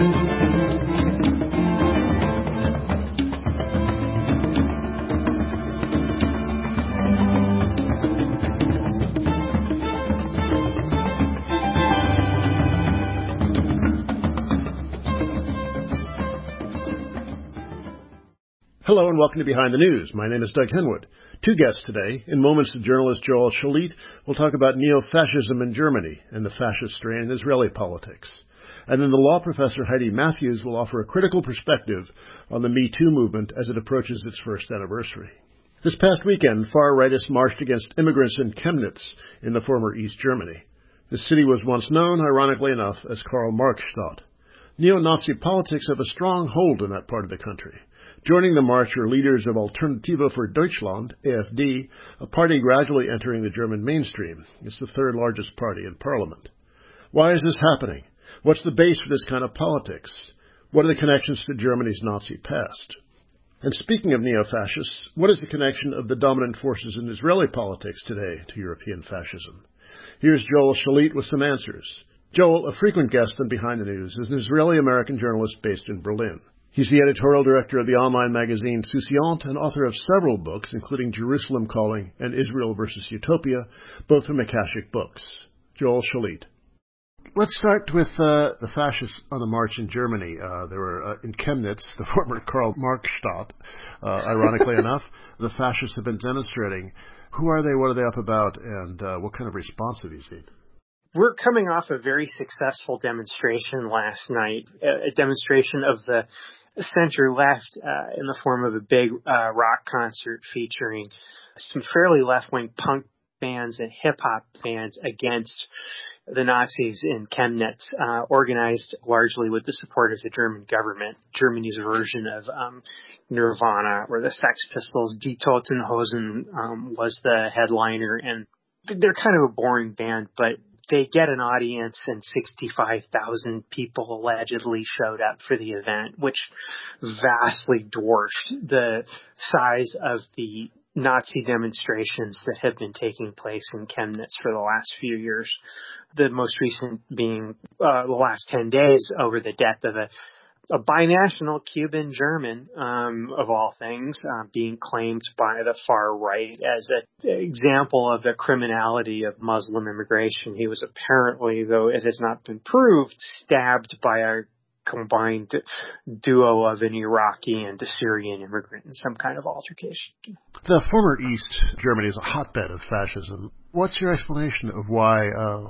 Hello and welcome to Behind the News. My name is Doug Henwood. Two guests today. In moments, the journalist Joel Shalit will talk about neo-fascism in Germany and the fascist strain in Israeli politics. And then the law professor Heidi Matthews will offer a critical perspective on the Me Too movement as it approaches its first anniversary. This past weekend, far-rightists marched against immigrants in Chemnitz in the former East Germany. The city was once known, ironically enough, as Karl-Marx-Stadt. Neo-Nazi politics have a strong hold in that part of the country. Joining the march are leaders of Alternative für Deutschland, AfD, a party gradually entering the German mainstream. It's the third largest party in parliament. Why is this happening? What's the base for this kind of politics? What are the connections to Germany's Nazi past? And speaking of neo-fascists, what is the connection of the dominant forces in Israeli politics today to European fascism? Here's Joel Shalit with some answers. Joel, a frequent guest on Behind the News, is an Israeli-American journalist based in Berlin. He's the editorial director of the online magazine Soussiant and author of several books, including Jerusalem Calling and Israel versus Utopia, both from Akashic Books. Joel Shalit. Let's start with the fascists on the march in Germany. They were in Chemnitz, the former Karl-Marx-Stadt, ironically enough. The fascists have been demonstrating. Who are they, what are they up about, and what kind of response have you seen? We're coming off a very successful demonstration last night, a demonstration of the center-left in the form of a big rock concert featuring some fairly left-wing punk bands and hip-hop bands against the Nazis in Chemnitz, organized largely with the support of the German government. Germany's version of Nirvana or the Sex Pistols, Die Toten Hosen, was the headliner, and they're kind of a boring band, but they get an audience, and 65,000 people allegedly showed up for the event, which vastly dwarfed the size of the Nazi demonstrations that have been taking place in Chemnitz for the last few years. The most recent being the last 10 days over the death of a binational Cuban German, of all things, being claimed by the far right as an example of the criminality of Muslim immigration. He was apparently, though it has not been proved, stabbed by a combined duo of an Iraqi and a Syrian immigrant in some kind of altercation. The former East Germany is a hotbed of fascism. What's your explanation of why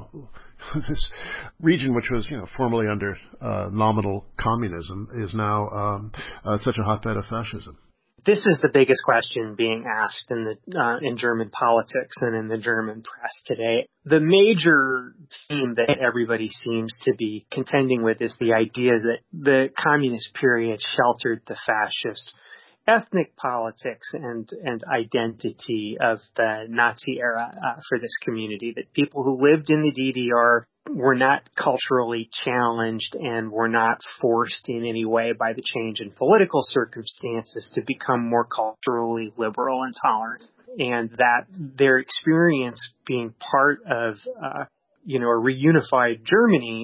this region, which was, formerly under nominal communism, is now such a hotbed of fascism? This is the biggest question being asked in German politics and in the German press today. The major theme that everybody seems to be contending with is the idea that the communist period sheltered the fascist ethnic politics and identity of the Nazi era for this community, that people who lived in the DDR were not culturally challenged and were not forced in any way by the change in political circumstances to become more culturally liberal and tolerant, and that their experience being part of a reunified Germany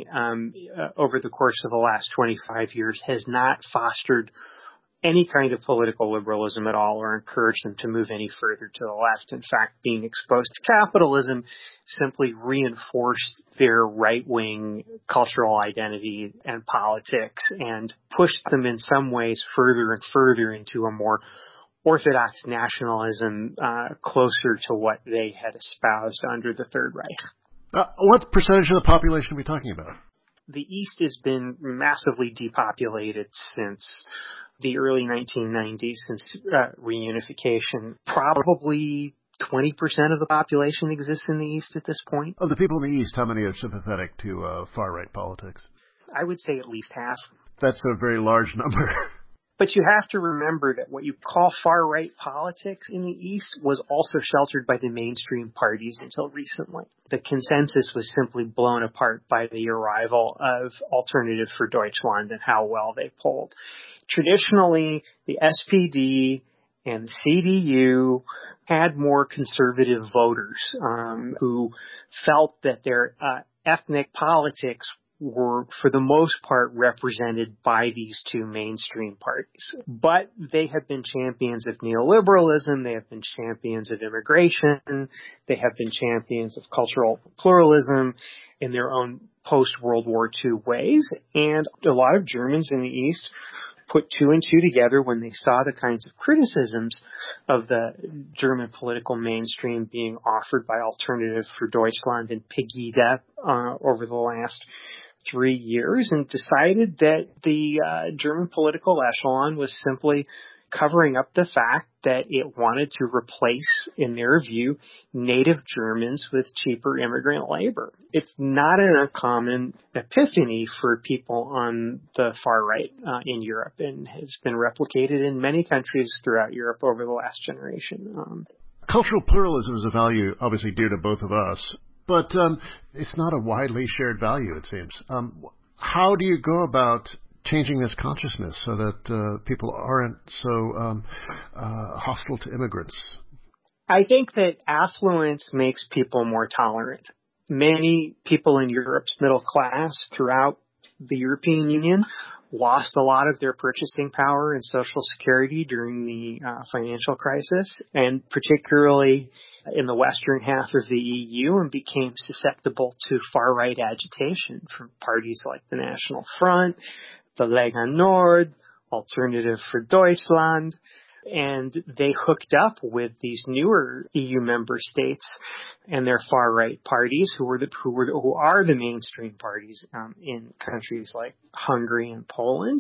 over the course of the last 25 years has not fostered any kind of political liberalism at all or encouraged them to move any further to the left. In fact, being exposed to capitalism simply reinforced their right-wing cultural identity and politics and pushed them in some ways further and further into a more orthodox nationalism closer to what they had espoused under the Third Reich. What percentage of the population are we talking about? The East has been massively depopulated since the early 1990s, since reunification. Probably 20% of the population exists in the East at this point. Of the people in the East, how many are sympathetic to far-right politics? I would say at least half. That's a very large number. But you have to remember that what you call far-right politics in the East was also sheltered by the mainstream parties until recently. The consensus was simply blown apart by the arrival of Alternative für Deutschland and how well they polled. Traditionally, the SPD and the CDU had more conservative voters who felt that their ethnic politics were, for the most part, represented by these two mainstream parties. But they have been champions of neoliberalism, they have been champions of immigration, they have been champions of cultural pluralism in their own post-World War II ways. And a lot of Germans in the East put two and two together when they saw the kinds of criticisms of the German political mainstream being offered by Alternative for Deutschland and Pegida over the last 3 years, and decided that the German political echelon was simply covering up the fact that it wanted to replace, in their view, native Germans with cheaper immigrant labor. It's not an uncommon epiphany for people on the far right in Europe, and has been replicated in many countries throughout Europe over the last generation. Cultural pluralism is a value obviously dear to both of us, but it's not a widely shared value, it seems. How do you go about changing this consciousness so that people aren't so hostile to immigrants? I think that affluence makes people more tolerant. Many people in Europe's middle class throughout the European Union lost a lot of their purchasing power and Social Security during the financial crisis, and particularly in the western half of the EU, and became susceptible to far-right agitation from parties like the National Front, the Lega Nord, Alternative for Deutschland, and they hooked up with these newer EU member states and their far-right parties, who are the mainstream parties in countries like Hungary and Poland,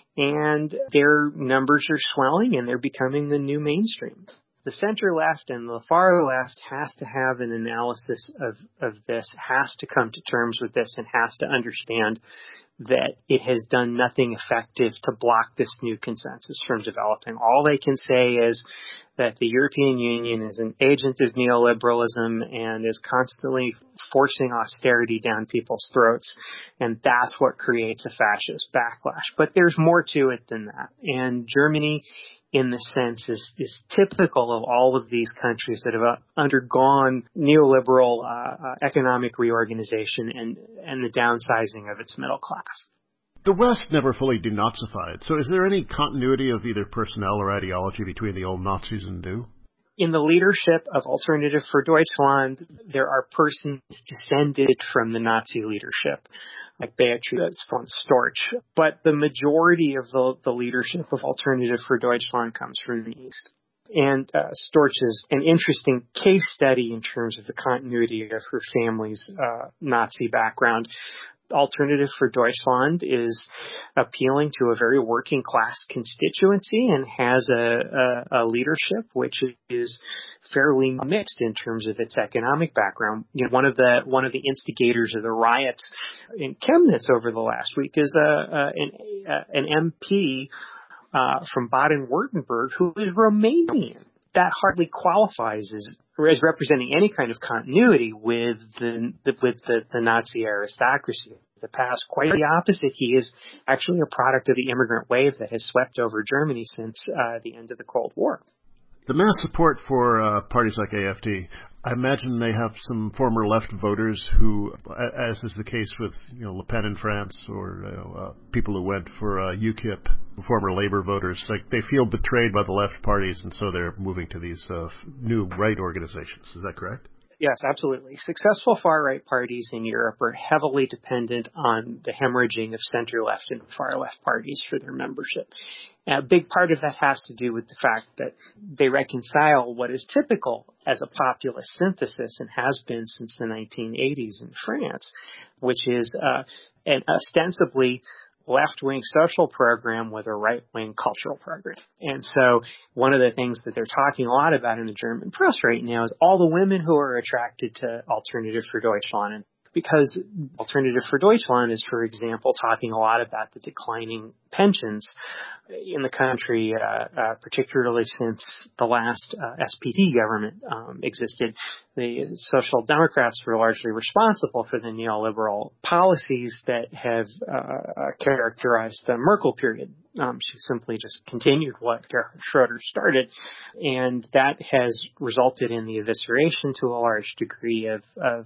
and their numbers are swelling and they're becoming the new mainstream. The center left and the far left has to have an analysis of this, has to come to terms with this, and has to understand that it has done nothing effective to block this new consensus from developing. All they can say is that the European Union is an agent of neoliberalism and is constantly forcing austerity down people's throats, and that's what creates a fascist backlash. But there's more to it than that. And Germany, in this sense, is typical of all of these countries that have undergone neoliberal economic reorganization and the downsizing of its middle class. The West never fully denazified, so is there any continuity of either personnel or ideology between the old Nazis and new? In the leadership of Alternative for Deutschland, there are persons descended from the Nazi leadership, like Beatrice von Storch. But the majority of the leadership of Alternative for Deutschland comes from the East. And Storch is an interesting case study in terms of the continuity of her family's Nazi background. Alternative for Deutschland is appealing to a very working class constituency and has a leadership which is fairly mixed in terms of its economic background. You know, one of the instigators of the riots in Chemnitz over the last week is an MP from Baden-Württemberg who is Romanian. That hardly qualifies as representing any kind of continuity with the Nazi aristocracy of the past. Quite the opposite. He is actually a product of the immigrant wave that has swept over Germany since the end of the Cold War. The mass support for parties like AfD, I imagine they have some former left voters who, as is the case with Le Pen in France, or people who went for UKIP, former Labour voters, like they feel betrayed by the left parties, and so they're moving to these new right organizations. Is that correct? Yes, absolutely. Successful far-right parties in Europe are heavily dependent on the hemorrhaging of center-left and far-left parties for their membership. A big part of that has to do with the fact that they reconcile what is typical as a populist synthesis and has been since the 1980s in France, which is an ostensibly left-wing social program with a right-wing cultural program. And so one of the things that they're talking a lot about in the German press right now is all the women who are attracted to Alternative for Deutschland. Because Alternative for Deutschland is, for example, talking a lot about the declining pensions in the country, particularly since the last SPD government existed. The Social Democrats were largely responsible for the neoliberal policies that have characterized the Merkel period. She simply just continued what Gerhard Schroeder started. And that has resulted in the evisceration to a large degree of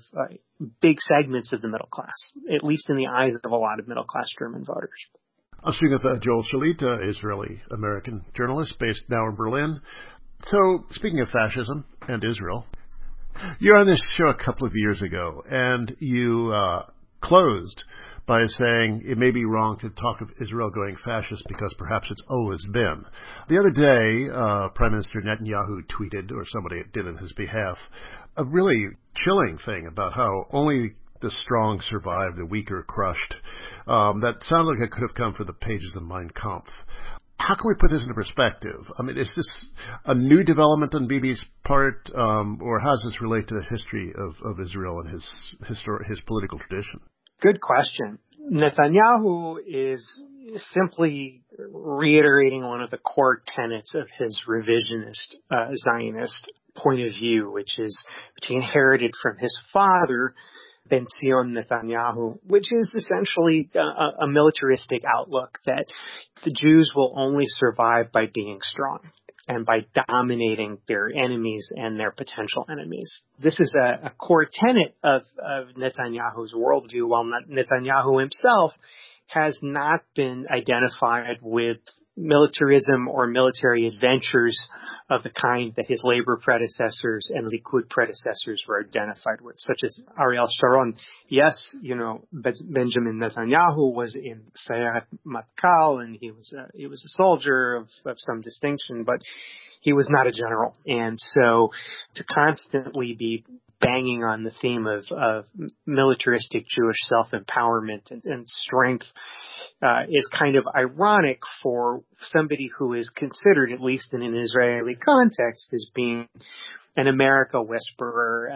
big segments of the middle class, at least in the eyes of a lot of middle class German voters. I'm speaking with Joel Shalit, Israeli-American journalist based now in Berlin. So, speaking of fascism and Israel, you were on this show a couple of years ago, and you closed by saying it may be wrong to talk of Israel going fascist because perhaps it's always been. The other day, Prime Minister Netanyahu tweeted, or somebody did on his behalf, a really chilling thing about how only the strong survive, the weak are crushed. That sounded like it could have come from the pages of Mein Kampf. How can we put this into perspective? I mean, is this a new development on Bibi's part, or how does this relate to the history of Israel and his political tradition? Good question. Netanyahu is simply reiterating one of the core tenets of his revisionist Zionist point of view, which he inherited from his father, Ben Zion Netanyahu, which is essentially a militaristic outlook that the Jews will only survive by being strong and by dominating their enemies and their potential enemies. This is a core tenet of Netanyahu's worldview, while Netanyahu himself has not been identified with militarism or military adventures of the kind that his Labor predecessors and Likud predecessors were identified with, such as Ariel Sharon. Yes, Benjamin Netanyahu was in Sayeret Matkal, and he was a soldier of some distinction, but he was not a general. And so to constantly be banging on the theme of militaristic Jewish self-empowerment and strength is kind of ironic for somebody who is considered, at least in an Israeli context, as being an America whisperer,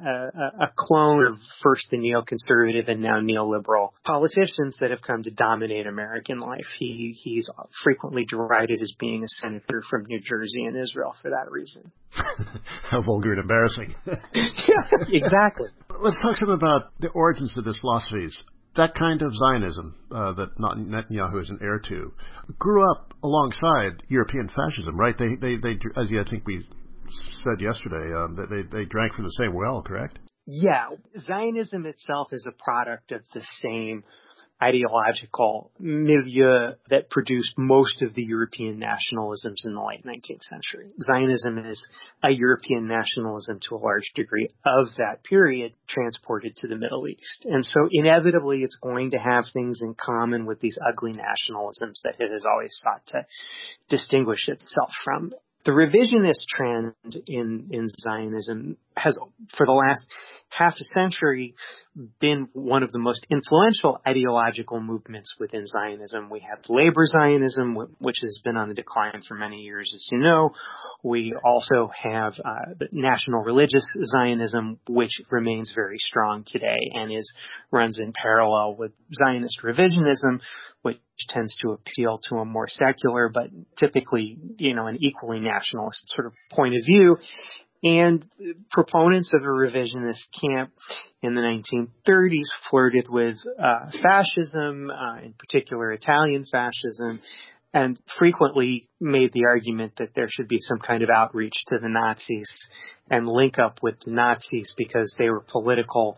a clone of first the neoconservative and now neoliberal politicians that have come to dominate American life. He's frequently derided as being a senator from New Jersey in Israel for that reason. How vulgar and embarrassing. Yeah, exactly. Let's talk some about the origins of this philosophies. That kind of Zionism that Netanyahu is an heir to grew up alongside European fascism, right? They as I think we said yesterday, they drank from the same well, correct? Yeah. Zionism itself is a product of the same ideological milieu that produced most of the European nationalisms in the late 19th century. Zionism is a European nationalism to a large degree of that period transported to the Middle East. And so inevitably it's going to have things in common with these ugly nationalisms that it has always sought to distinguish itself from. The revisionist trend in Zionism has, for the last half a century, been one of the most influential ideological movements within Zionism. We have labor Zionism, which has been on the decline for many years, as you know. We also have national religious Zionism, which remains very strong today and runs in parallel with Zionist revisionism, which tends to appeal to a more secular, but typically, an equally nationalist sort of point of view. And proponents of a revisionist camp in the 1930s flirted with fascism, in particular Italian fascism, and frequently made the argument that there should be some kind of outreach to the Nazis and link up with the Nazis because they were political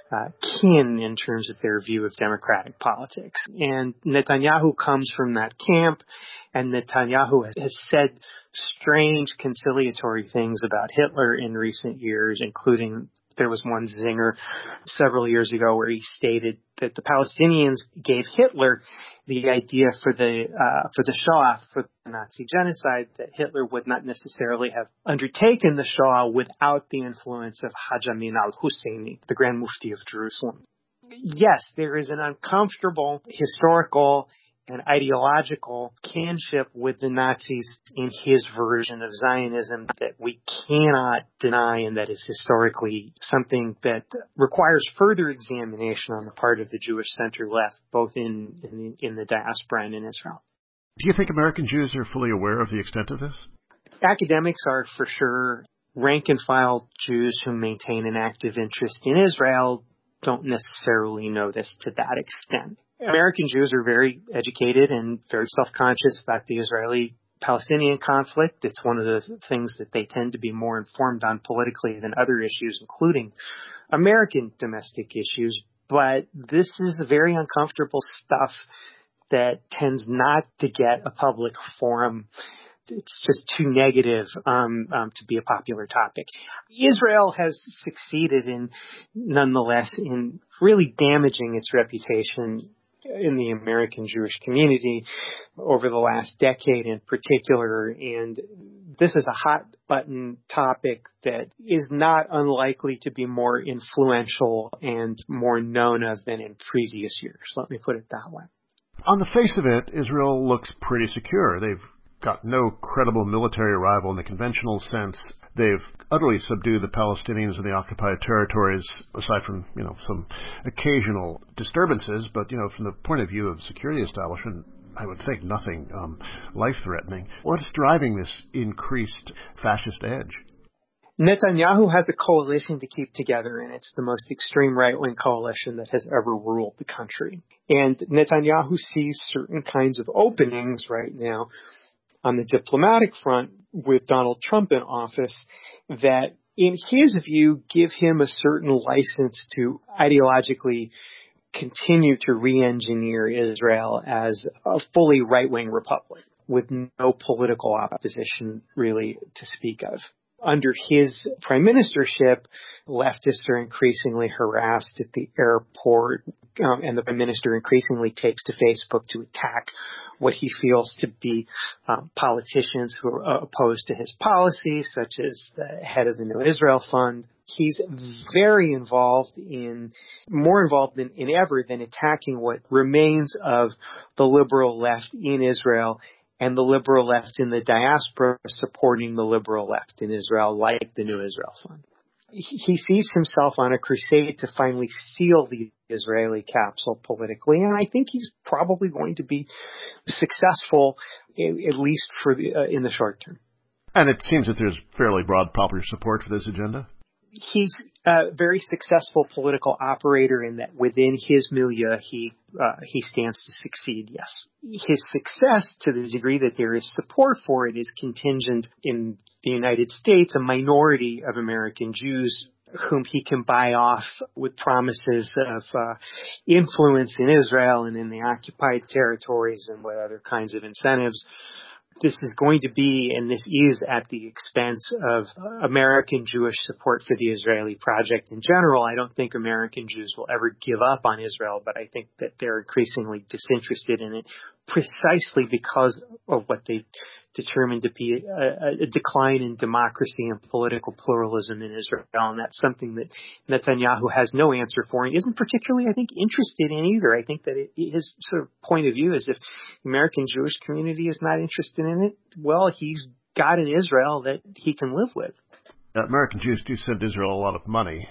kin in terms of their view of democratic politics. And Netanyahu comes from that camp, and Netanyahu has said strange conciliatory things about Hitler in recent years, including there was one zinger several years ago where he stated that the Palestinians gave Hitler the idea for the Shoah, for the Nazi genocide, that Hitler would not necessarily have undertaken the Shoah without the influence of Haj Amin al-Husseini, the Grand Mufti of Jerusalem. Yes, there is an uncomfortable historical and ideological kinship with the Nazis in his version of Zionism that we cannot deny, and that is historically something that requires further examination on the part of the Jewish center left, both in the diaspora and in Israel. Do you think American Jews are fully aware of the extent of this? Academics are for sure. Rank and file Jews who maintain an active interest in Israel don't necessarily know this to that extent. American Jews are very educated and very self-conscious about the Israeli-Palestinian conflict. It's one of the things that they tend to be more informed on politically than other issues, including American domestic issues. But this is very uncomfortable stuff that tends not to get a public forum. It's just too negative to be a popular topic. Israel has succeeded nonetheless, in really damaging its reputation in the American Jewish community over the last decade in particular. And this is a hot button topic that is not unlikely to be more influential and more known of than in previous years. Let me put it that way. On the face of it, Israel looks pretty secure. They've got no credible military rival in the conventional sense. They've utterly subdued the Palestinians in the occupied territories, aside from, some occasional disturbances. But, from the point of view of security establishment, I would think nothing life-threatening. What's driving this increased fascist edge? Netanyahu has a coalition to keep together, and it's the most extreme right-wing coalition that has ever ruled the country. And Netanyahu sees certain kinds of openings right now on the diplomatic front with Donald Trump in office that, in his view, give him a certain license to ideologically continue to re-engineer Israel as a fully right-wing republic with no political opposition really to speak of. Under his prime ministership, leftists are increasingly harassed at the airport, and the prime minister increasingly takes to Facebook to attack what he feels to be politicians who are opposed to his policies, such as the head of the New Israel Fund. He's very involved more involved than ever than attacking what remains of the liberal left in Israel and the liberal left in the diaspora supporting the liberal left in Israel, like the New Israel Fund. He sees himself on a crusade to finally seal the Israeli capsule politically, and I think he's probably going to be successful, at least in the short term. And it seems that there's fairly broad popular support for this agenda? He's a very successful political operator in that within his milieu, he stands to succeed, yes. His success, to the degree that there is support for it, is contingent in the United States, a minority of American Jews whom he can buy off with promises of influence in Israel and in the occupied territories and with other kinds of incentives. This is going to be, and this is at the expense of American Jewish support for the Israeli project in general. I don't think American Jews will ever give up on Israel, but I think that they're increasingly disinterested in it precisely because of what they determined to be a decline in democracy and political pluralism in Israel. And that's something that Netanyahu has no answer for and isn't particularly, I think, interested in either. I think that his sort of point of view is if the American Jewish community is not interested in it, well, he's got an Israel that he can live with. American Jews do send Israel a lot of money,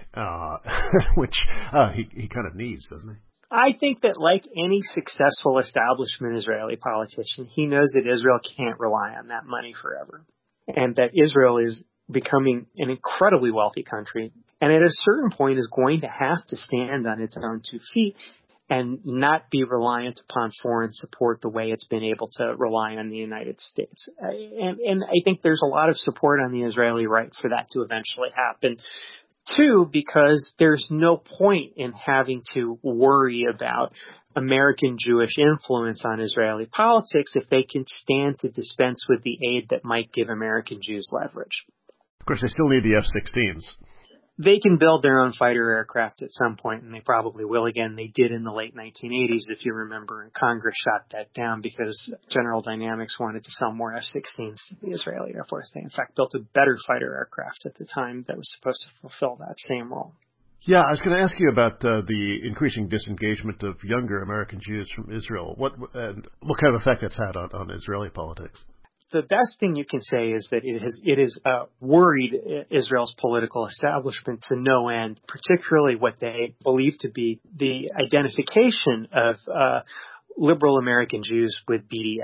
which he kind of needs, doesn't he? I think that like any successful establishment Israeli politician, he knows that Israel can't rely on that money forever, and that Israel is becoming an incredibly wealthy country, and at a certain point is going to have to stand on its own 2 feet and not be reliant upon foreign support the way it's been able to rely on the United States. And I think there's a lot of support on the Israeli right for that to eventually happen. 2, because there's no point in having to worry about American Jewish influence on Israeli politics if they can stand to dispense with the aid that might give American Jews leverage. Of course, they still need the F-16s. They can build their own fighter aircraft at some point, and they probably will again. They did in the late 1980s, if you remember, and Congress shot that down because General Dynamics wanted to sell more F-16s to the Israeli Air Force. They, in fact, built a better fighter aircraft at the time that was supposed to fulfill that same role. Yeah, I was going to ask you about the increasing disengagement of younger American Jews from Israel. What kind of effect that's had on Israeli politics? The best thing you can say is that it has worried Israel's political establishment to no end, particularly what they believe to be the identification of liberal American Jews with BDS.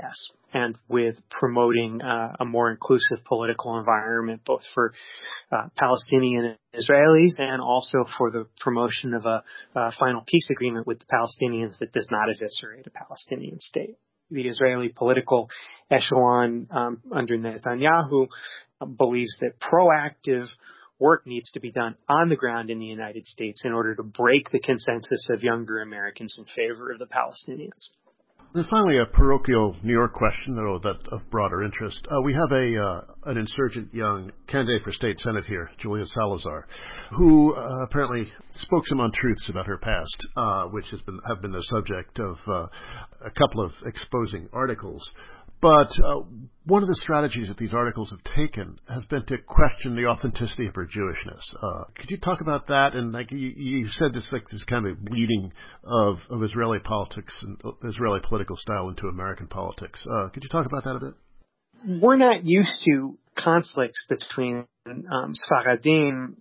and with promoting a more inclusive political environment, both for Palestinian Israelis and also for the promotion of a final peace agreement with the Palestinians that does not eviscerate a Palestinian state. The Israeli political echelon under Netanyahu believes that proactive work needs to be done on the ground in the United States in order to break the consensus of younger Americans in favor of the Palestinians. And finally, a parochial New York question, though that of broader interest. We have an insurgent young candidate for state senate here, Julia Salazar, who apparently spoke some untruths about her past, which have been the subject of a couple of exposing articles. But one of the strategies that these articles have taken has been to question the authenticity of her Jewishness. Could you talk about that? And like you said, this kind of bleeding of Israeli politics and Israeli political style into American politics. Could you talk about that a bit? We're not used to conflicts between Sfaradim,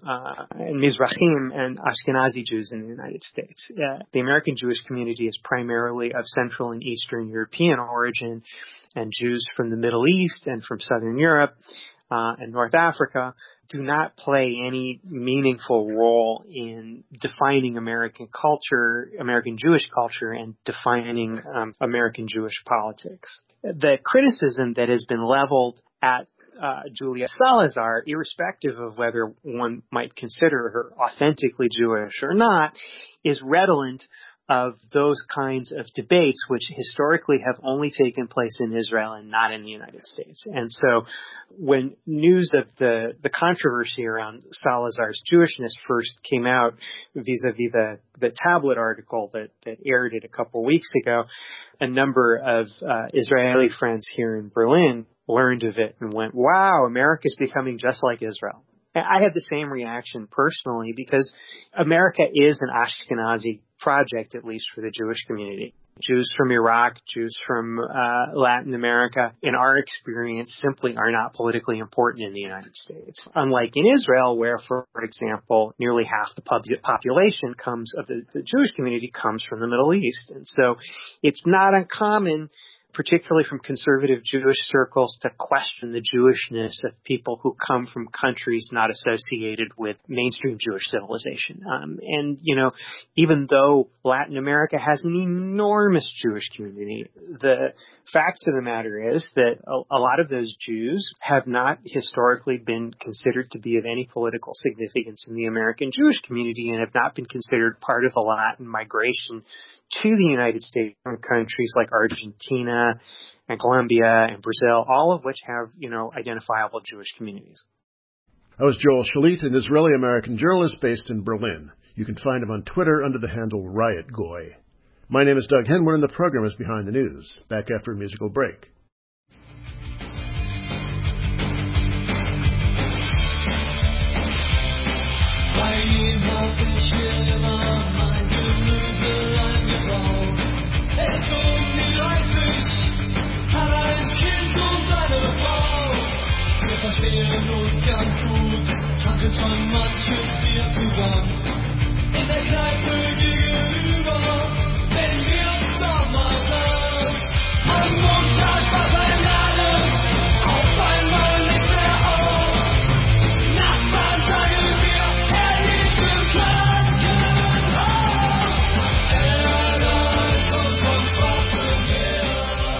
and Mizrahim and Ashkenazi Jews in the United States. The American Jewish community is primarily of Central and Eastern European origin, and Jews from the Middle East and from Southern Europe and North Africa do not play any meaningful role in defining American culture, American Jewish culture, and defining American Jewish politics. The criticism that has been leveled at Julia Salazar, irrespective of whether one might consider her authentically Jewish or not, is redolent of those kinds of debates which historically have only taken place in Israel and not in the United States. And so when news of the controversy around Salazar's Jewishness first came out vis-a-vis the tablet article that aired it a couple weeks ago, a number of Israeli friends here in Berlin learned of it and went, wow, America's becoming just like Israel. I had the same reaction personally because America is an Ashkenazi project, at least for the Jewish community. Jews from Iraq, Jews from Latin America, in our experience, simply are not politically important in the United States. Unlike in Israel, where, for example, nearly half the population of the Jewish community comes from the Middle East. And so it's not uncommon, particularly from conservative Jewish circles, to question the Jewishness of people who come from countries not associated with mainstream Jewish civilization. And even though Latin America has an enormous Jewish community, the fact of the matter is that a lot of those Jews have not historically been considered to be of any political significance in the American Jewish community and have not been considered part of the Latin migration to the United States from countries like Argentina and Colombia and Brazil, all of which have, identifiable Jewish communities. That was Joel Shalit, an Israeli-American journalist based in Berlin. You can find him on Twitter under the handle Riot Goy. My name is Doug Henwood, and the program is Behind the News. Back after a musical break. Wir verstehen uns ganz gut, hatten schon manches Bier zusammen. In der Kneipe gegenüber, wenn wir uns nochmal sahen. Am Montag war sein Laden, auf einmal nicht mehr auf. Nachbarn sagen wir, liegt im Krankenhaus. Leitung vom Schwarzen Meer.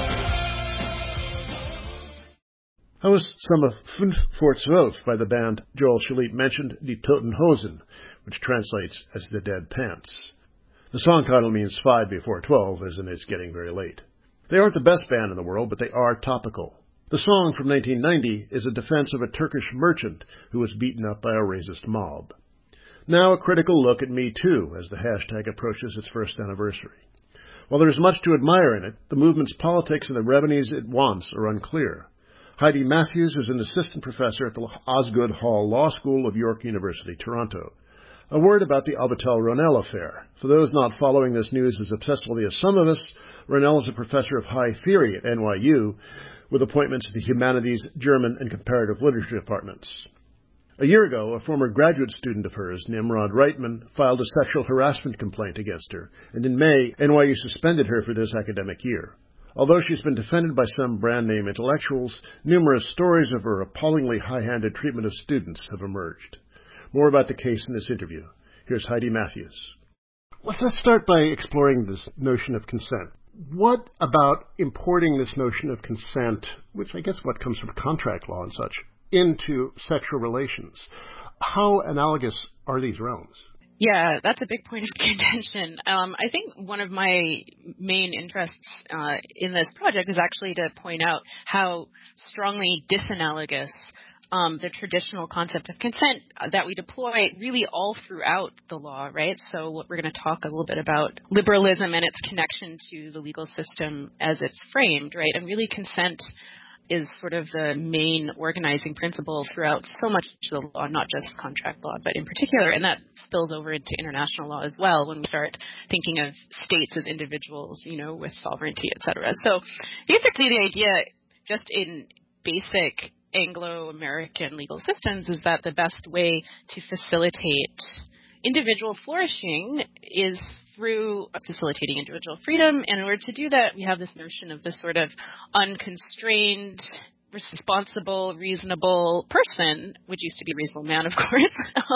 That was some of 5 vor 12 by the band Joel Shalit mentioned, Die Toten Hosen, which translates as The Dead Pants. The song title means 5 before 12, as in it's getting very late. They aren't the best band in the world, but they are topical. The song from 1990 is a defense of a Turkish merchant who was beaten up by a racist mob. Now a critical look at Me Too as the hashtag approaches its first anniversary. While there is much to admire in it, the movement's politics and the revenues it wants are unclear. Heidi Matthews is an assistant professor at the Osgoode Hall Law School of York University, Toronto. A word about the Avital Ronell affair. For those not following this news as obsessively as some of us, Ronell is a professor of high theory at NYU with appointments at the Humanities, German, and Comparative Literature departments. A year ago, a former graduate student of hers, Nimrod Reitman, filed a sexual harassment complaint against her, and in May, NYU suspended her for this academic year. Although she's been defended by some brand-name intellectuals, numerous stories of her appallingly high-handed treatment of students have emerged. More about the case in this interview. Here's Heidi Matthews. Let's start by exploring this notion of consent. What about importing this notion of consent, which I guess what comes from contract law and such, into sexual relations? How analogous are these realms? Yeah, that's a big point of contention. I think one of my main interests in this project is actually to point out how strongly disanalogous the traditional concept of consent that we deploy really all throughout the law, right? So what we're going to talk a little bit about liberalism and its connection to the legal system as it's framed, right? And really consent is sort of the main organizing principle throughout so much of the law, not just contract law, but in particular, and that spills over into international law as well when we start thinking of states as individuals, you know, with sovereignty, et cetera. So basically the idea just in basic Anglo-American legal systems is that the best way to facilitate individual flourishing is through facilitating individual freedom. And in order to do that, we have this notion of this sort of unconstrained, responsible, reasonable person, which used to be a reasonable man, of course.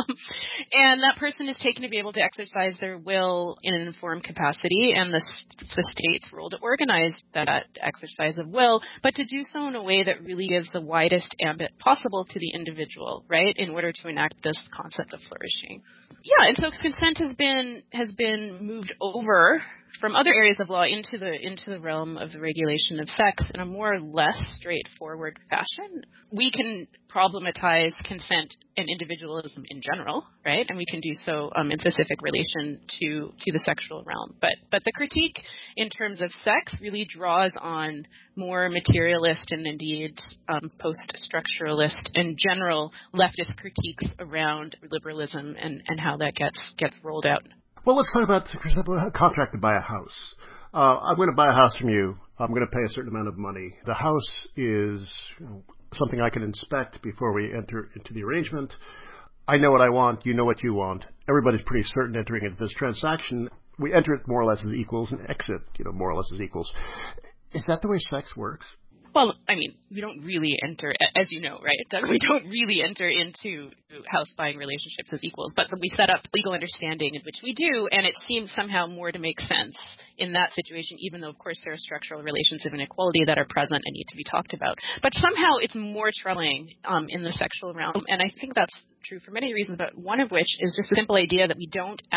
And that person is taken to be able to exercise their will in an informed capacity, and the state's role to organize that exercise of will, but to do so in a way that really gives the widest ambit possible to the individual, right, in order to enact this concept of flourishing. Yeah, and so consent has been moved over from other areas of law into the realm of the regulation of sex in a more or less straightforward fashion. We can problematize consent and individualism in general, right? And we can do so in specific relation to the sexual realm. But the critique in terms of sex really draws on more materialist and indeed post-structuralist and general leftist critiques around liberalism and how that gets rolled out. Well, let's talk about, for example, a contract to buy a house. I'm going to buy a house from you. I'm going to pay a certain amount of money. The house is something I can inspect before we enter into the arrangement. I know what I want. You know what you want. Everybody's pretty certain entering into this transaction. We enter it more or less as equals and exit, more or less as equals. Is that the way sex works? Well, I mean, we don't really enter, as you know, right, Doug, we don't really enter into house buying relationships as equals, but we set up legal understanding in which we do, and it seems somehow more to make sense in that situation, even though, of course, there are structural relations of inequality that are present and need to be talked about. But somehow it's more troubling in the sexual realm, and I think that's true for many reasons, but one of which is just the simple idea that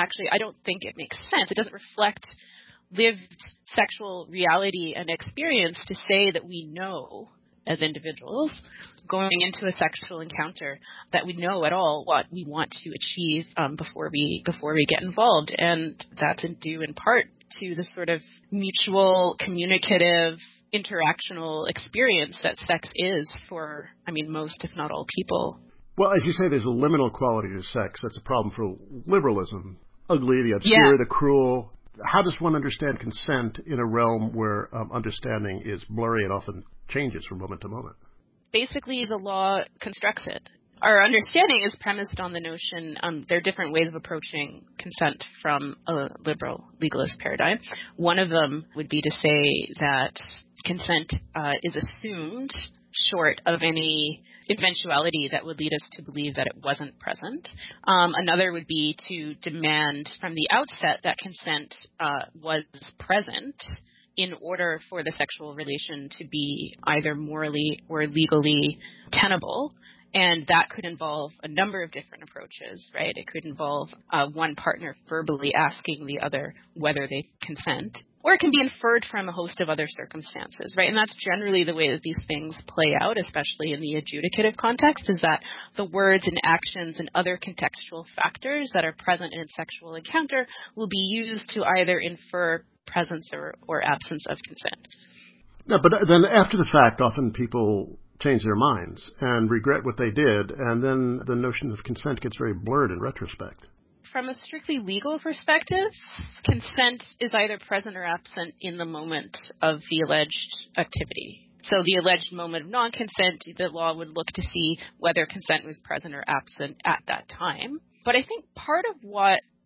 I don't think it makes sense. It doesn't reflect lived sexual reality and experience to say that we know as individuals going into a sexual encounter that we know at all what we want to achieve before we get involved. And that's due in part to the sort of mutual, communicative, interactional experience that sex is for, most, if not all people. Well, as you say, there's a liminal quality to sex. That's a problem for liberalism. Ugly, the obscure, the cruel. How does one understand consent in a realm where understanding is blurry and often changes from moment to moment? Basically, the law constructs it. Our understanding is premised on the notion there are different ways of approaching consent from a liberal legalist paradigm. One of them would be to say that consent is assumed short of any eventuality that would lead us to believe that it wasn't present. Another would be to demand from the outset that consent was present in order for the sexual relation to be either morally or legally tenable. And that could involve a number of different approaches, right? It could involve one partner verbally asking the other whether they consent, or it can be inferred from a host of other circumstances, right? And that's generally the way that these things play out, especially in the adjudicative context, is that the words and actions and other contextual factors that are present in a sexual encounter will be used to either infer presence or absence of consent. No, but then after the fact, often people change their minds and regret what they did, and then the notion of consent gets very blurred in retrospect. From a strictly legal perspective, consent is either present or absent in the moment of the alleged activity. So the alleged moment of non-consent, the law would look to see whether consent was present or absent at that time. But I think part of what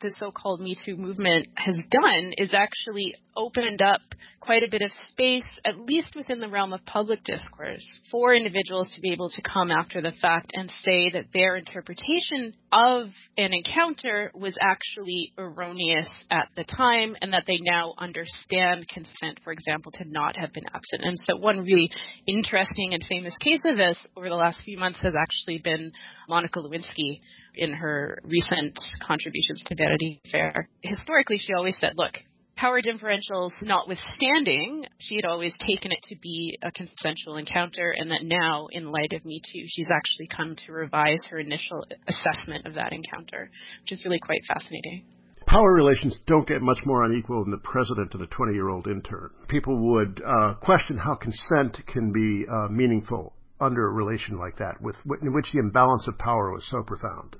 the so-called Me Too movement has done is actually opened up quite a bit of space, at least within the realm of public discourse, for individuals to be able to come after the fact and say that their interpretation of an encounter was actually erroneous at the time and that they now understand consent, for example, to not have been absent. And so one really interesting and famous case of this over the last few months has actually been Monica Lewinsky in her recent contributions to Vanity Fair. Historically, she always said, look, power differentials notwithstanding, she had always taken it to be a consensual encounter, and that now, in light of Me Too, she's actually come to revise her initial assessment of that encounter, which is really quite fascinating. Power relations don't get much more unequal than the president and a 20-year-old intern. People would question how consent can be meaningful under a relation like that, in which the imbalance of power was so profound.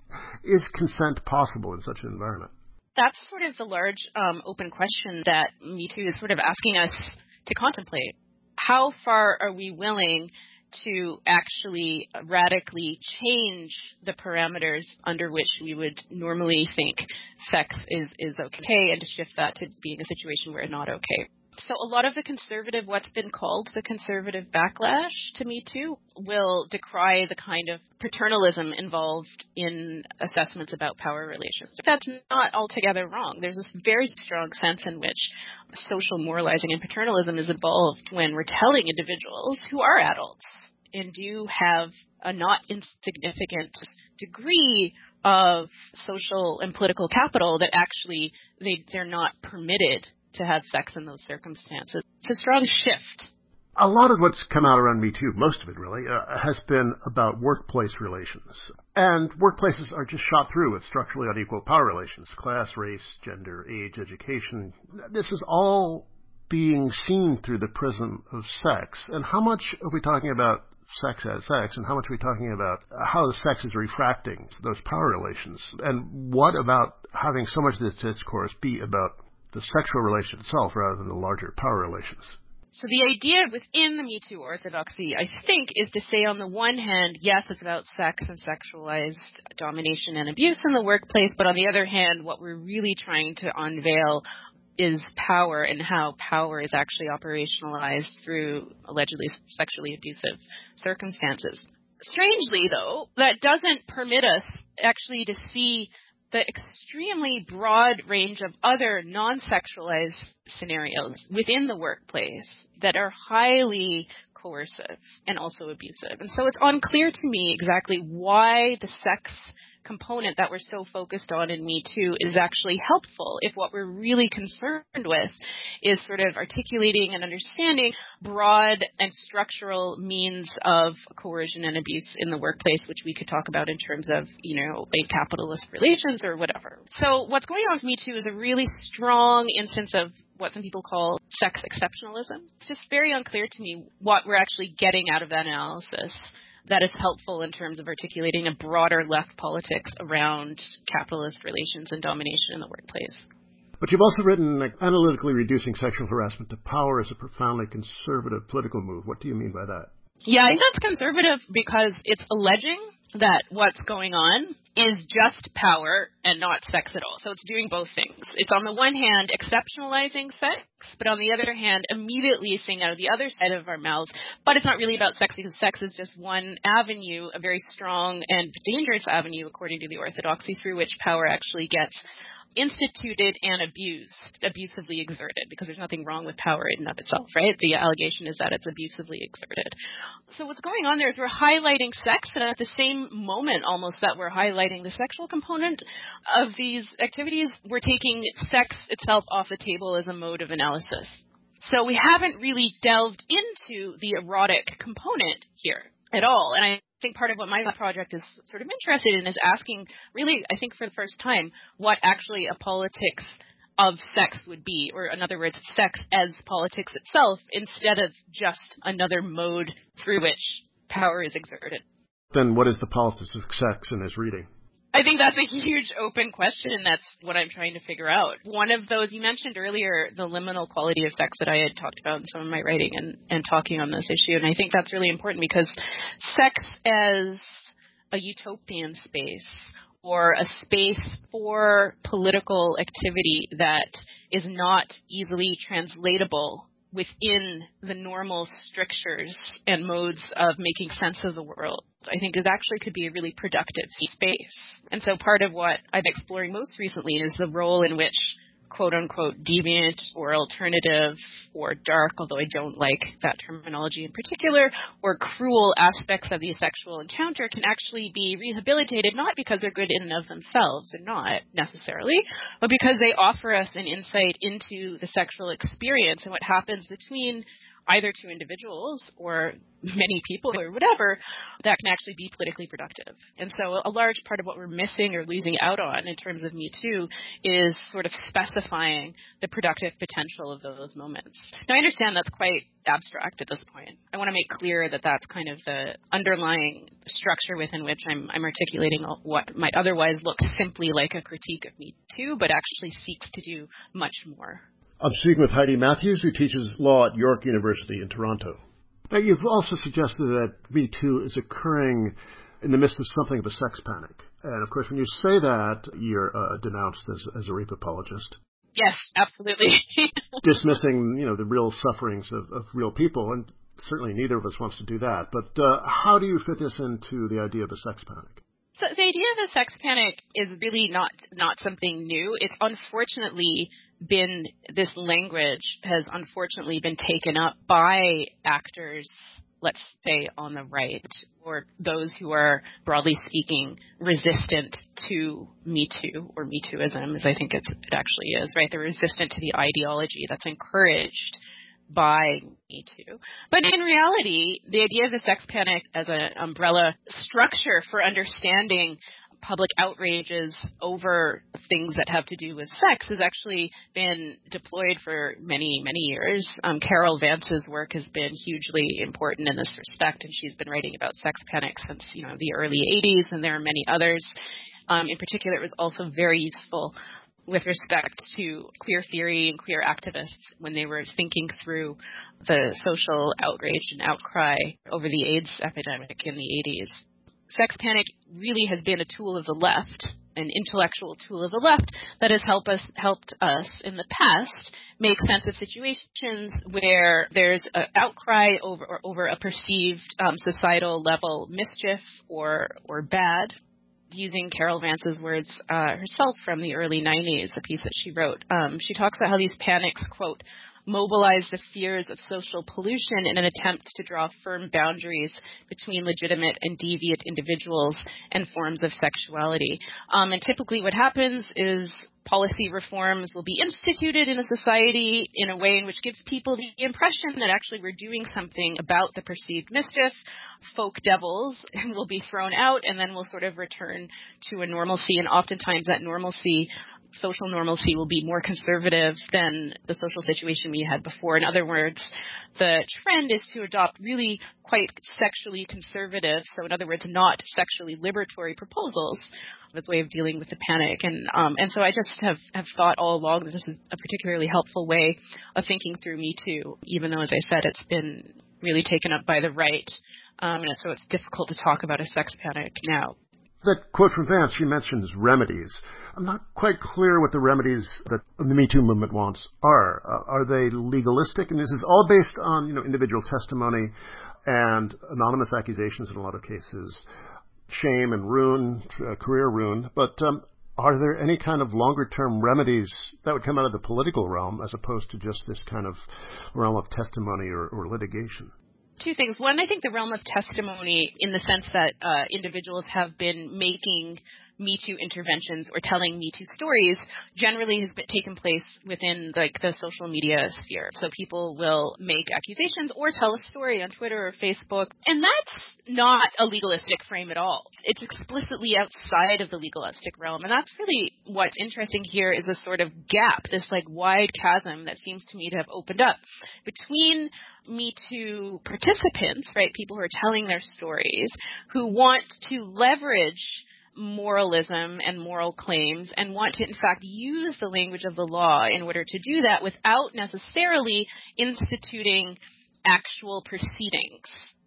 Is consent possible in such an environment? That's sort of the large open question that Me Too is sort of asking us to contemplate. How far are we willing to actually radically change the parameters under which we would normally think sex is okay, and to shift that to being a situation where it's not okay? So a lot of the conservative, what's been called the conservative backlash to Me Too, will decry the kind of paternalism involved in assessments about power relations. That's not altogether wrong. There's this very strong sense in which social moralizing and paternalism is evolved when we're telling individuals who are adults and do have a not insignificant degree of social and political capital that actually they're not permitted to have sex in those circumstances. It's a strong shift. A lot of what's come out around Me Too, most of it really, has been about workplace relations. And workplaces are just shot through with structurally unequal power relations, class, race, gender, age, education. This is all being seen through the prism of sex. And how much are we talking about sex as sex, and how much are we talking about how the sex is refracting those power relations? And what about having so much of this discourse be about the sexual relation itself rather than the larger power relations? So the idea within the Me Too orthodoxy, I think, is to say on the one hand, yes, it's about sex and sexualized domination and abuse in the workplace, but on the other hand, what we're really trying to unveil is power and how power is actually operationalized through allegedly sexually abusive circumstances. Strangely, though, that doesn't permit us actually to see the extremely broad range of other non-sexualized scenarios within the workplace that are highly coercive and also abusive. And so it's unclear to me exactly why the sex component that we're so focused on in Me Too is actually helpful if what we're really concerned with is sort of articulating and understanding broad and structural means of coercion and abuse in the workplace, which we could talk about in terms of, a capitalist relations or whatever. So what's going on with Me Too is a really strong instance of what some people call sex exceptionalism. It's just very unclear to me what we're actually getting out of that analysis that is helpful in terms of articulating a broader left politics around capitalist relations and domination in the workplace. But you've also written, analytically reducing sexual harassment to power is a profoundly conservative political move. What do you mean by that? Yeah, I think that's conservative because it's alleging that what's going on is just power and not sex at all. So it's doing both things. It's on the one hand exceptionalizing sex, but on the other hand immediately saying out of the other side of our mouths, but it's not really about sex because sex is just one avenue, a very strong and dangerous avenue according to the orthodoxy through which power actually gets instituted and abusively exerted, because there's nothing wrong with power in and of itself, right? The allegation is that it's abusively exerted. So what's going on there is we're highlighting sex, and at the same moment almost that we're highlighting the sexual component of these activities, we're taking sex itself off the table as a mode of analysis. So we haven't really delved into the erotic component here at all. And I think part of what my project is sort of interested in is asking, really, I think for the first time, what actually a politics of sex would be, or in other words, sex as politics itself, instead of just another mode through which power is exerted. Then what is the politics of sex in his reading? I think that's a huge open question, and that's what I'm trying to figure out. One of those, you mentioned earlier, the liminal quality of sex that I had talked about in some of my writing and talking on this issue, and I think that's really important because sex as a utopian space or a space for political activity that is not easily translatable within the normal strictures and modes of making sense of the world, I think it actually could be a really productive space. And so part of what I'm exploring most recently is the role in which quote-unquote deviant or alternative or dark, although I don't like that terminology in particular, or cruel aspects of the sexual encounter can actually be rehabilitated, not because they're good in and of themselves, they're not necessarily, but because they offer us an insight into the sexual experience and what happens between either two individuals or many people or whatever, that can actually be politically productive. And so a large part of what we're missing or losing out on in terms of Me Too is sort of specifying the productive potential of those moments. Now, I understand that's quite abstract at this point. I want to make clear that that's kind of the underlying structure within which I'm articulating what might otherwise look simply like a critique of Me Too, but actually seeks to do much more. I'm speaking with Heidi Matthews, who teaches law at York University in Toronto. Now, you've also suggested that Me Too is occurring in the midst of something of a sex panic. And, of course, when you say that, you're denounced as a rape apologist. Yes, absolutely. Dismissing, the real sufferings of real people, and certainly neither of us wants to do that. But how do you fit this into the idea of a sex panic? So the idea of a sex panic is really not something new. It's unfortunately this language has unfortunately been taken up by actors, let's say on the right, or those who are, broadly speaking, resistant to Me Too or Me Tooism, as I think it actually is, right? They're resistant to the ideology that's encouraged by Me Too. But in reality, the idea of the sex panic as an umbrella structure for understanding public outrages over things that have to do with sex has actually been deployed for many, many years. Carol Vance's work has been hugely important in this respect, and she's been writing about sex panic since, the early 80s, and there are many others. In particular, it was also very useful with respect to queer theory and queer activists when they were thinking through the social outrage and outcry over the AIDS epidemic in the 80s. Sex panic really has been a tool of the left, an intellectual tool of the left that has helped us in the past make sense of situations where there's an outcry over a perceived societal level mischief or bad. Using Carol Vance's words herself from the early 90s, a piece that she wrote, she talks about how these panics, quote, mobilize the fears of social pollution in an attempt to draw firm boundaries between legitimate and deviant individuals and forms of sexuality. And typically what happens is policy reforms will be instituted in a society in a way in which gives people the impression that actually we're doing something about the perceived mischief. Folk devils will be thrown out, and then we'll sort of return to a normalcy. And oftentimes that social normalcy will be more conservative than the social situation we had before. In other words, the trend is to adopt really quite sexually conservative, so in other words, not sexually liberatory proposals as a way of dealing with the panic. And so I just have thought all along that this is a particularly helpful way of thinking through Me Too, even though, as I said, it's been really taken up by the right. And so it's difficult to talk about a sex panic now. That quote from Vance she mentions remedies. I'm not quite clear what the remedies that the Me Too movement wants are. Are they legalistic? And this is all based on, individual testimony and anonymous accusations in a lot of cases, shame and ruin, career ruin. But are there any kind of longer-term remedies that would come out of the political realm as opposed to just this kind of realm of testimony or litigation? Two things. One, I think the realm of testimony in the sense that individuals have been making Me Too interventions or telling Me Too stories generally has taken place within the social media sphere. So people will make accusations or tell a story on Twitter or Facebook, and that's not a legalistic frame at all. It's explicitly outside of the legalistic realm, and that's really what's interesting here is a sort of gap, this wide chasm that seems to me to have opened up between Me Too participants, right, people who are telling their stories, who want to leverage moralism and moral claims and want to, in fact, use the language of the law in order to do that without necessarily instituting actual proceedings.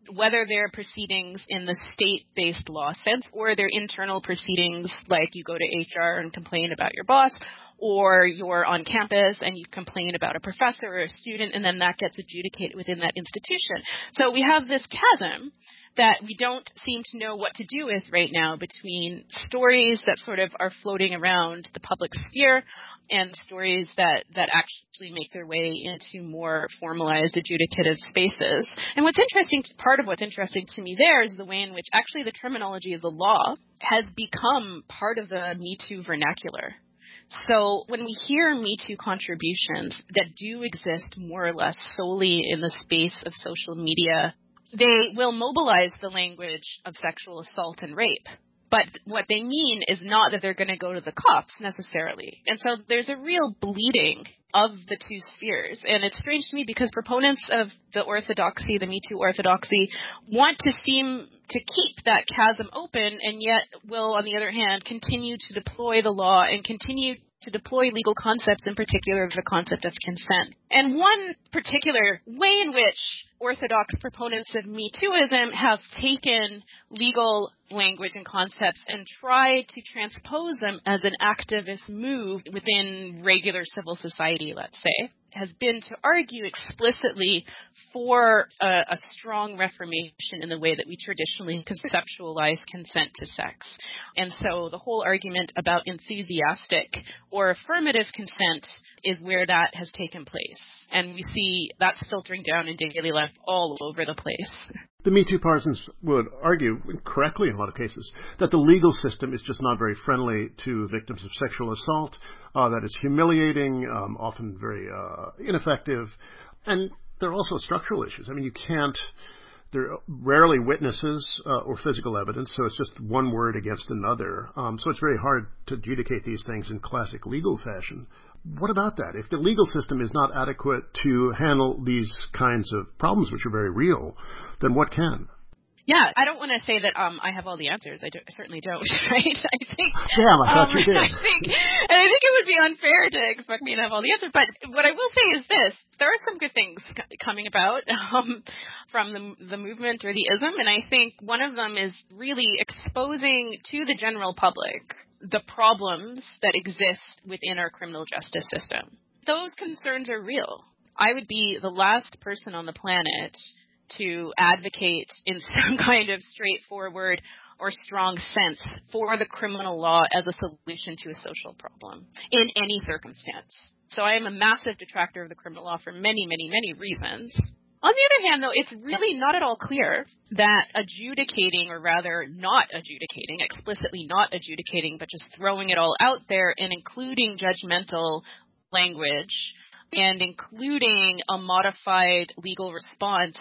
whether they're proceedings in the state-based law sense or they're internal proceedings like you go to HR and complain about your boss, or you're on campus and you complain about a professor or a student, and then that gets adjudicated within that institution. So we have this chasm that we don't seem to know what to do with right now between stories that sort of are floating around the public sphere and stories that actually make their way into more formalized adjudicative spaces. And part of what's interesting to me there is the way in which actually the terminology of the law has become part of the Me Too vernacular. So when we hear Me Too contributions that do exist more or less solely in the space of social media, they will mobilize the language of sexual assault and rape. But what they mean is not that they're going to go to the cops necessarily. And so there's a real bleeding of the two spheres. And it's strange to me because proponents of the orthodoxy, the Me Too orthodoxy, want to seem to keep that chasm open and yet will, on the other hand, continue to deploy the law and continue to deploy legal concepts, in particular the concept of consent. And one particular way in which orthodox proponents of Me Tooism have taken legal language and concepts and tried to transpose them as an activist move within regular civil society, let's say, has been to argue explicitly for a strong reformation in the way that we traditionally conceptualize consent to sex. And so the whole argument about enthusiastic or affirmative consent is where that has taken place. And we see that's filtering down in daily life all over the place. The Me Too partisans would argue, correctly in a lot of cases, that the legal system is just not very friendly to victims of sexual assault, that it's humiliating, often very ineffective, and there are also structural issues. I mean, there are rarely witnesses or physical evidence, so it's just one word against another. So it's very hard to adjudicate these things in classic legal fashion. What about that? If the legal system is not adequate to handle these kinds of problems, which are very real, then what can? Yeah, I don't want to say that I have all the answers. I certainly don't, right? I think. Damn, I thought you did. I think it would be unfair to expect me to have all the answers. But what I will say is this: there are some good things coming about from the movement or the ism, and I think one of them is really exposing to the general public the problems that exist within our criminal justice system. Those concerns are real. I would be the last person on the planet to advocate in some kind of straightforward or strong sense for the criminal law as a solution to a social problem in any circumstance. So I am a massive detractor of the criminal law for many, many, many reasons. On the other hand, though, it's really not at all clear that adjudicating, or rather not adjudicating, explicitly not adjudicating, but just throwing it all out there and including judgmental language and including a modified legal response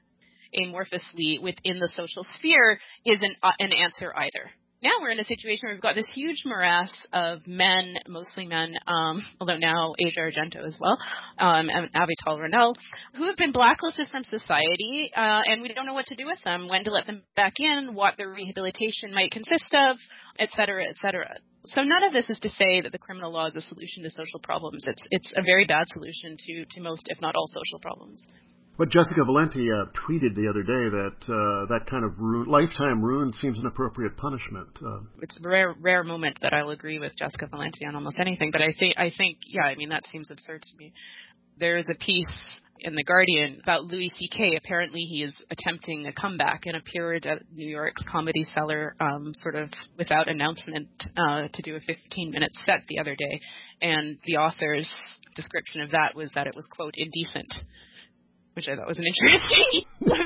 amorphously within the social sphere is an answer either. Now we're in a situation where we've got this huge morass of men, mostly men, although now Asia Argento as well, and Avital Ronell, who have been blacklisted from society, and we don't know what to do with them, when to let them back in, what their rehabilitation might consist of, et cetera, et cetera. So none of this is to say that the criminal law is a solution to social problems. It's a very bad solution to most, if not all, social problems. But Jessica Valenti tweeted the other day that that kind of lifetime ruin seems an appropriate punishment. It's a rare moment that I'll agree with Jessica Valenti on almost anything, but I think, that seems absurd to me. There is a piece in The Guardian about Louis C.K. Apparently he is attempting a comeback and appeared at New York's Comedy Cellar sort of without announcement to do a 15-minute set the other day, and the author's description of that was that it was, quote, indecent, which I thought was an interesting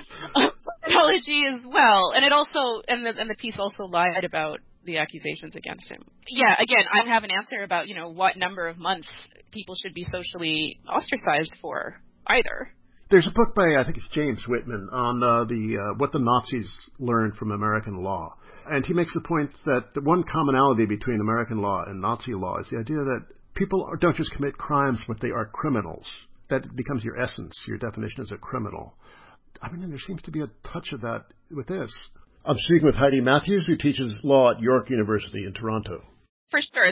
analogy as well. And it also, and the piece also lied about the accusations against him. Yeah, again, I don't have an answer about, what number of months people should be socially ostracized for either. There's a book by, I think it's James Whitman, on what the Nazis learned from American law. And he makes the point that the one commonality between American law and Nazi law is the idea that people don't just commit crimes, but they are criminals. That becomes your essence, your definition as a criminal. I mean, there seems to be a touch of that with this. I'm speaking with Heidi Matthews, who teaches law at York University in Toronto. For sure.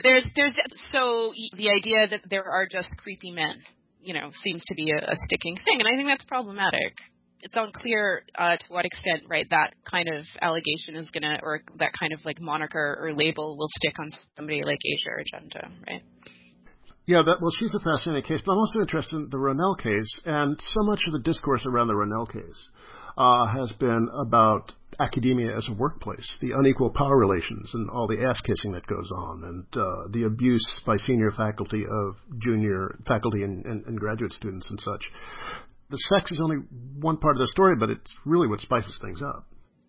So the idea that there are just creepy men, seems to be a sticking thing, and I think that's problematic. it's unclear to what extent, right, that kind of allegation is going to, or that kind of like moniker or label will stick on somebody like Asia Argento, right? Yeah, well, she's a fascinating case, but I'm also interested in the Ronell case, and so much of the discourse around the Ronell case has been about academia as a workplace, the unequal power relations and all the ass-kissing that goes on, and the abuse by senior faculty of junior faculty and graduate students and such. The sex is only one part of the story, but it's really what spices things up.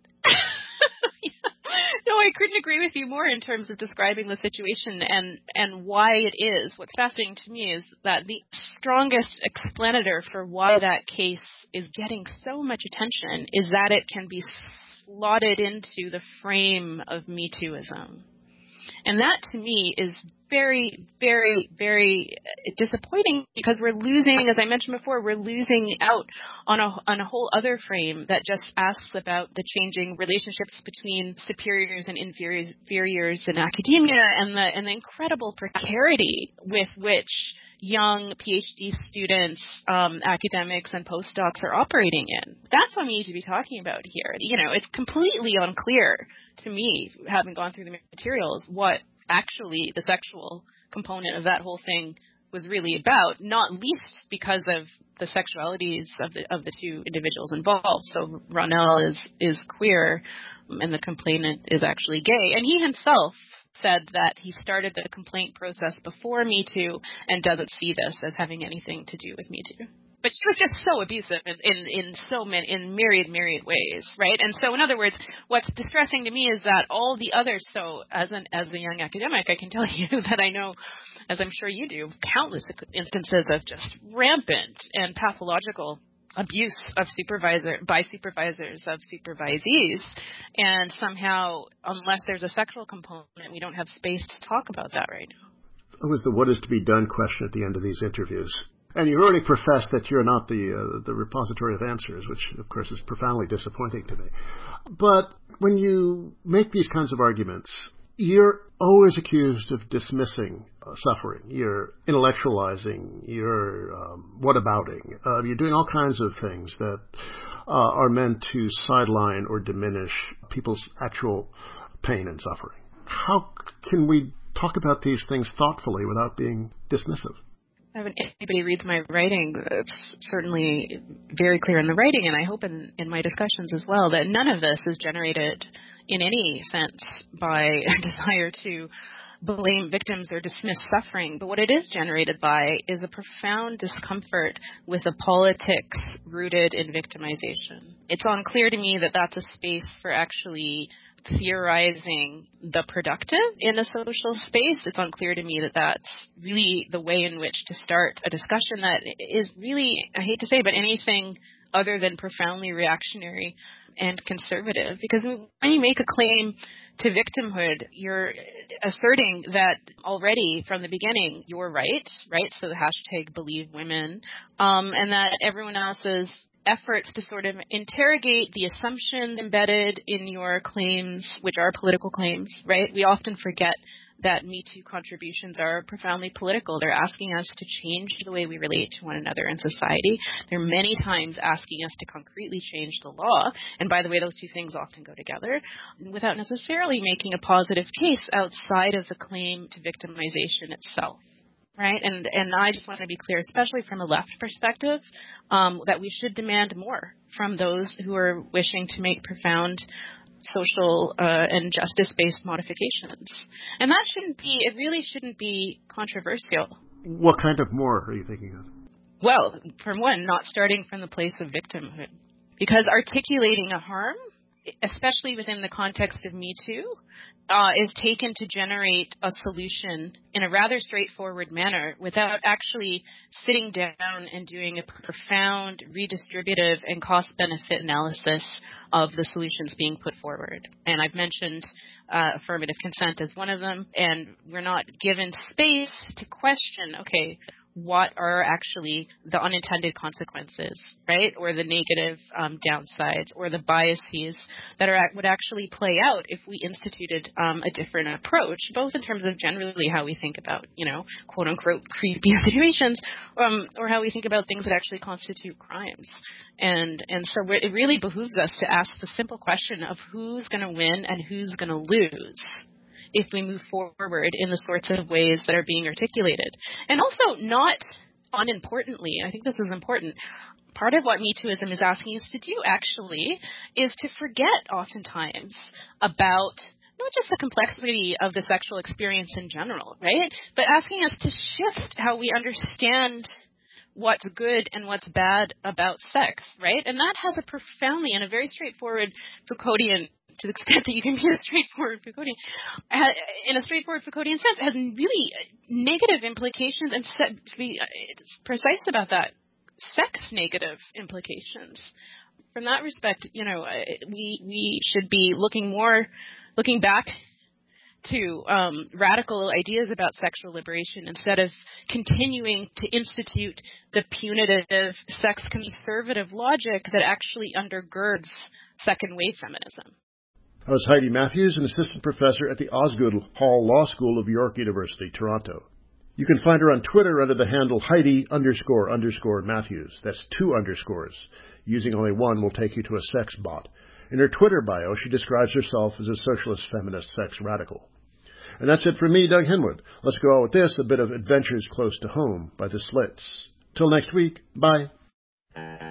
No, I couldn't agree with you more in terms of describing the situation and why it is. What's fascinating to me is that the strongest explanator for why that case is getting so much attention is that it can be slotted into the frame of Me Tooism. And that, to me, is very, very, very disappointing because we're losing, as I mentioned before, we're losing out on a whole other frame that just asks about the changing relationships between superiors and inferiors in academia and the incredible precarity with which young PhD students, academics, and postdocs are operating in. That's what we need to be talking about here. You know, it's completely unclear to me, having gone through the materials, what actually the sexual component of that whole thing was really about, not least because of the sexualities of the two individuals involved. So Ronell is queer, and the complainant is actually gay. And he himself said that he started the complaint process before Me Too and doesn't see this as having anything to do with Me Too. But she was just so abusive in myriad ways, right? And so, in other words, what's distressing to me is that all the others. So, as a young academic, I can tell you that I know, as I'm sure you do, countless instances of just rampant and pathological abuse of by supervisors of supervisees, and somehow, unless there's a sexual component, we don't have space to talk about that right now. It's always the what is to be done question at the end of these interviews. And you already professed that you're not the repository of answers, which, of course, is profoundly disappointing to me. But when you make these kinds of arguments, you're always accused of dismissing suffering. You're intellectualizing. You're whatabouting. You're doing all kinds of things that are meant to sideline or diminish people's actual pain and suffering. How can we talk about these things thoughtfully without being dismissive? When anybody reads my writing, it's certainly very clear in the writing, and I hope in my discussions as well, that none of this is generated in any sense by a desire to blame victims or dismiss suffering. But what it is generated by is a profound discomfort with a politics rooted in victimization. It's unclear to me that that's a space for actually theorizing the productive in a social space. It's unclear to me that that's really the way in which to start a discussion that is really, I hate to say, but anything other than profoundly reactionary and conservative. Because when you make a claim to victimhood, you're asserting that already from the beginning you're right? So the hashtag believe women, and that everyone else's efforts to sort of interrogate the assumptions embedded in your claims, which are political claims, right? We often forget that Me Too contributions are profoundly political. They're asking us to change the way we relate to one another in society. They're many times asking us to concretely change the law. And by the way, those two things often go together without necessarily making a positive case outside of the claim to victimization itself. Right. And I just want to be clear, especially from a left perspective, that we should demand more from those who are wishing to make profound social and justice-based modifications. And that it really shouldn't be controversial. What kind of more are you thinking of? Well, for one, not starting from the place of victimhood. Because articulating a harm, especially within the context of Me Too, is taken to generate a solution in a rather straightforward manner without actually sitting down and doing a profound redistributive and cost-benefit analysis of the solutions being put forward. And I've mentioned affirmative consent as one of them, and we're not given space to question, okay, what are actually the unintended consequences, right? Or the negative downsides or the biases that would actually play out if we instituted a different approach, both in terms of generally how we think about, quote unquote, creepy situations, or how we think about things that actually constitute crimes. And so it really behooves us to ask the simple question of who's going to win and who's going to lose if we move forward in the sorts of ways that are being articulated. And also, not unimportantly, I think this is important, part of what MeTooism is asking us to do actually is to forget oftentimes about not just the complexity of the sexual experience in general, right? But asking us to shift how we understand what's good and what's bad about sex, right? And that has a profoundly and a very straightforward Foucauldian, to the extent that you can be a straightforward Foucauldian, in a straightforward Foucauldian sense, has really negative implications, and to be precise about that, sex negative implications. From that respect, we should be looking back to radical ideas about sexual liberation instead of continuing to institute the punitive sex conservative logic that actually undergirds second wave feminism. That was Heidi Matthews, an assistant professor at the Osgood Hall Law School of York University, Toronto. You can find her on Twitter under the handle Heidi__Matthews. That's 2 underscores. Using only one will take you to a sex bot. In her Twitter bio, she describes herself as a socialist feminist sex radical. And that's it for me, Doug Henwood. Let's go out with this, a bit of Adventures Close to Home by the Slits. Till next week, bye.